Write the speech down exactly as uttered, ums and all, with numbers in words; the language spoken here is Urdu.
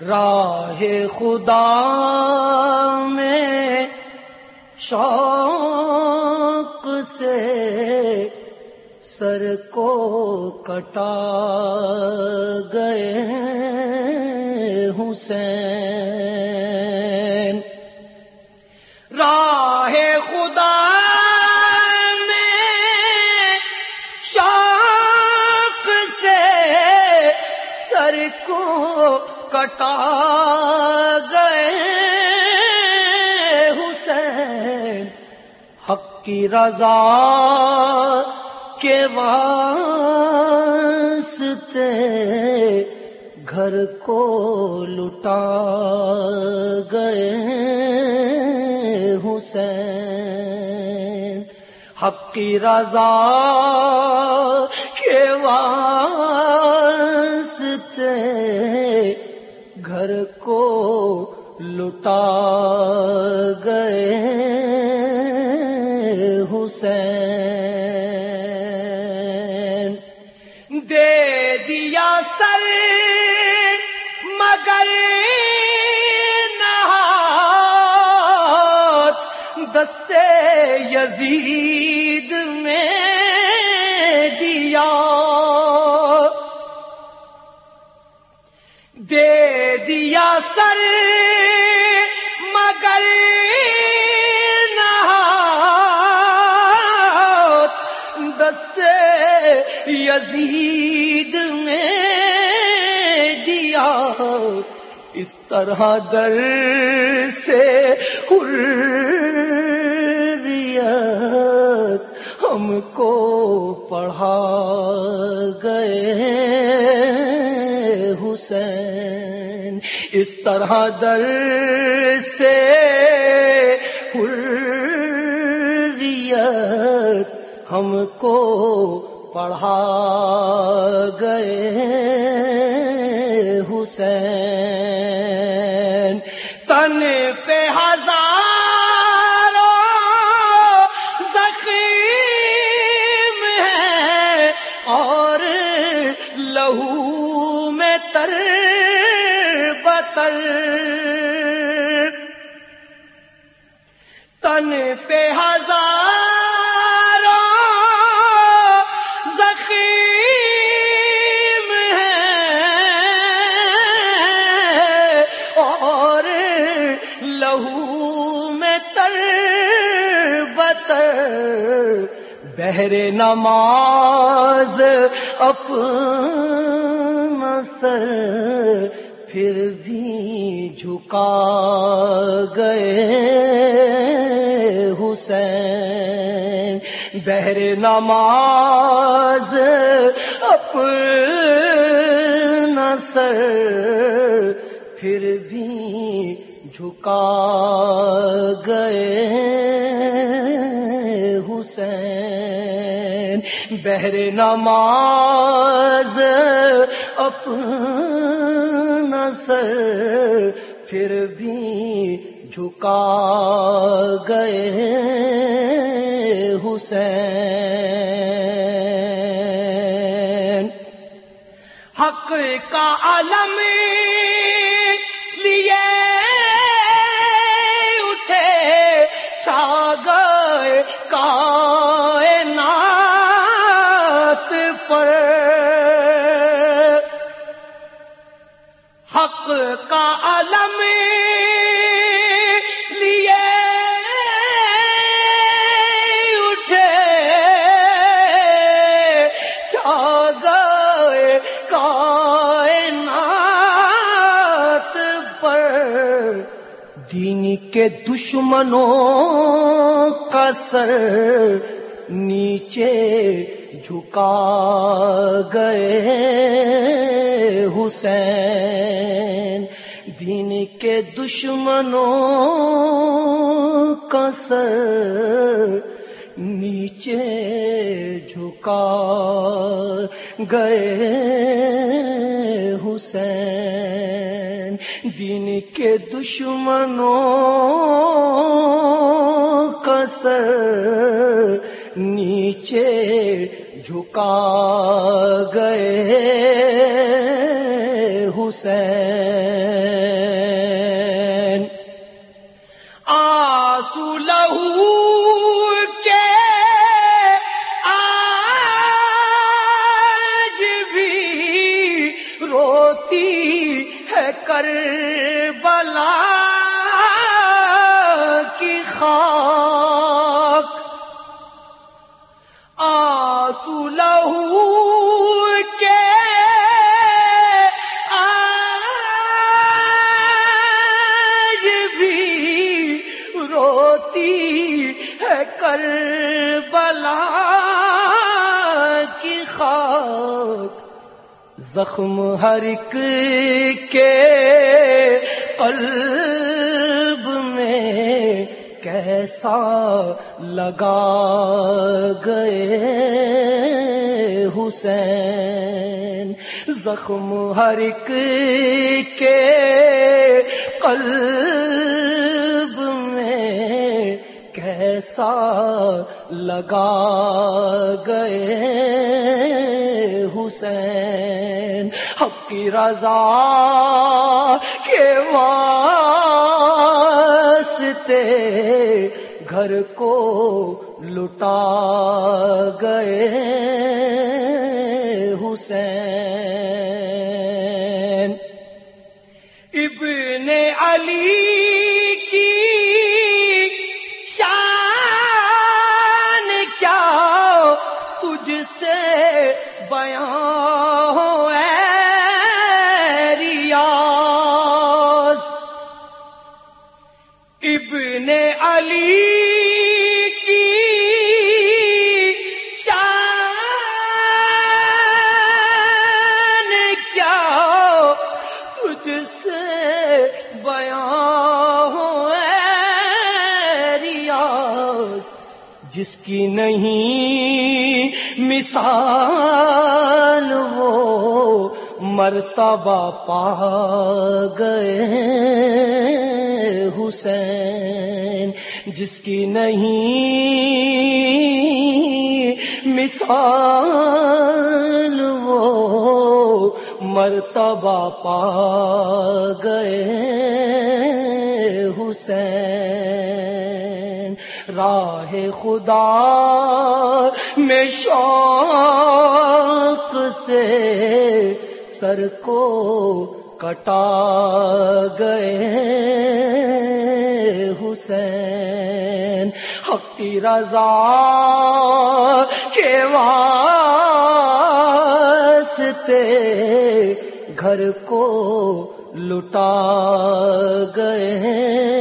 راہ خدا میں شوق سے سر کو کٹا گئے حسین. راہ خدا میں شوق سے سر کو کٹا گئے حسین. حق کی رضا کے واسطے گھر کو لٹا گئے حسین. حق کی رضا کے واسطے گھر کو لٹا گئے حسین. دے دیا سر مگر نہاد دستے یزید میں دیا. دے دیا سر مگر نہاد دستے یزید میں دیا. اس طرح در سے حریت ہم کو پڑھا گئے حسین. اس طرح در سے حریت ہم کو پڑھا گئے حسین. تن پہ ہزاروں زخم ہیں اور لہو میں تر بتر. تن پہ ہزاروں زخم ہیں اور لہو میں تر بتر. بہر نماز اپنا سر پھر بھی جھکا گئے حسین. بہر نماز اپنا سر پھر بھی جھکا گئے حسین. بہر نماز اپنا سر پھر بھی جھکا گئے حسین. حق کا علم لیے اٹھے چھا گئے کائنات پر. حق کا علم لیے اٹھے چھا گئے کائنات پر. دین کے دشمنوں کا سر نیچے جھکا گئے حسین. دین کے دشمنوں کا سر نیچے جھکا گئے حسین. دین کے دشمنوں کا سر نیچے جھکا گئے حسین. حسین آنسو لہو کے آج بھی روتی ہے کربلا کی خاک آنسو لہو کے آج بھی روتی ہے کربلا کی خاک زخم ہر ایک کے قلب میں کیسا لگا گئے حسین زخم ہر ایک کے قلب میں کیسا لگا گئے حسین حق کی رضا کے واسطے گھر کو لٹا گئے حسین ابن علی کی شان کیا تجھ سے بیان ہو اے ریاض ابن علی کی شان کیا تجھ سے بیان ہو اے ریاض جس کی نہیں مثال وہ مرتبہ پا گئے حسین جس کی نہیں مثال وہ مرتبہ پا گئے حسین راہ خدا میں شوق سے سر کو کٹا گئے حسین حق کی رضا کے واسطے گھر کو لٹا گئے